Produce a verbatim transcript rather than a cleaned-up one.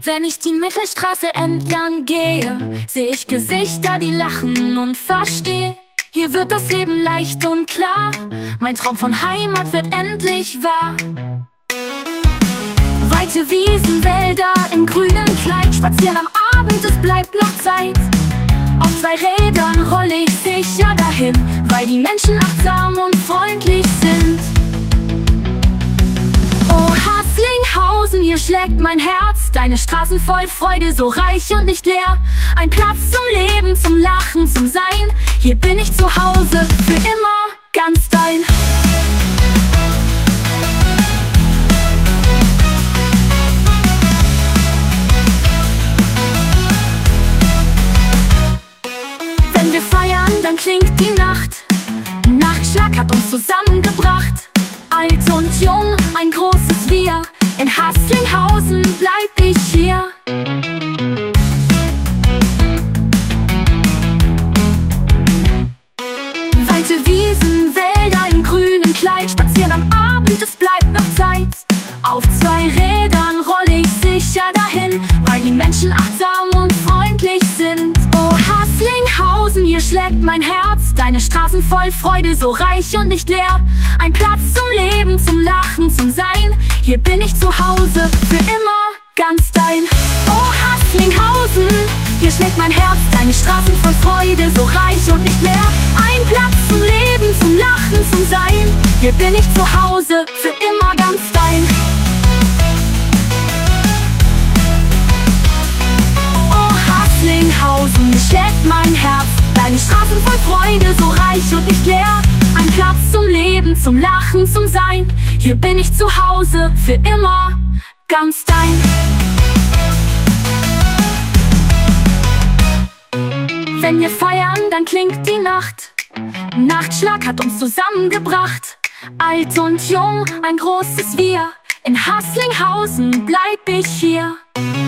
Wenn ich die Mittelstraße entlang gehe, sehe ich Gesichter, die lachen und versteh. Hier wird das Leben leicht und klar, mein Traum von Heimat wird endlich wahr. Weite Wiesen, Wälder im grünen Kleid, spazieren am Abend, es bleibt noch Zeit. Auf zwei Rädern rolle ich sicher dahin, weil die Menschen achtsam und freundlich sind. Oh Haslinghausen, hier schlägt mein Herz, deine Straßen voll Freude, so reich und nicht leer. Ein Platz zum Leben, zum Lachen, zum Sein, hier bin ich zu Hause, für immer ganz dein. Wenn wir feiern, dann klingt die Nacht. Nachtschlag hat uns zusammengebracht. Alt und jung, ein großes Wir. In Haslinghausen bleib ich hier. Weite Wiesen, Wälder im grünen Kleid, spazieren am Abend, es bleibt noch Zeit. Auf zwei Rädern rolle ich sicher dahin, weil die Menschen achtsam und freundlich sind. Oh Haslinghausen, hier schlägt mein Herz, deine Straßen voll Freude, so reich und nicht leer. Ein Platz zum Leben, zum Lachen, zum Sein, hier bin ich zu Hause, für immer ganz dein. Oh Haslinghausen, hier schlägt mein Herz, deine Straßen voll Freude, so reich und nicht leer. Ein Platz zum Leben, zum Lachen, zum Sein, hier bin ich zu Hause, für immer ganz dein. Oh Haslinghausen, hier schlägt mein Herz, deine Straßen voll Freude, so reich und nicht leer. Ein Platz zum Leben, zum Lachen, zum Sein, hier bin ich zu Hause, für immer ganz dein. Wenn wir feiern, dann klingt die Nacht. Nachtschlag hat uns zusammengebracht. Alt und jung, ein großes Wir. In Haslinghausen bleib ich hier.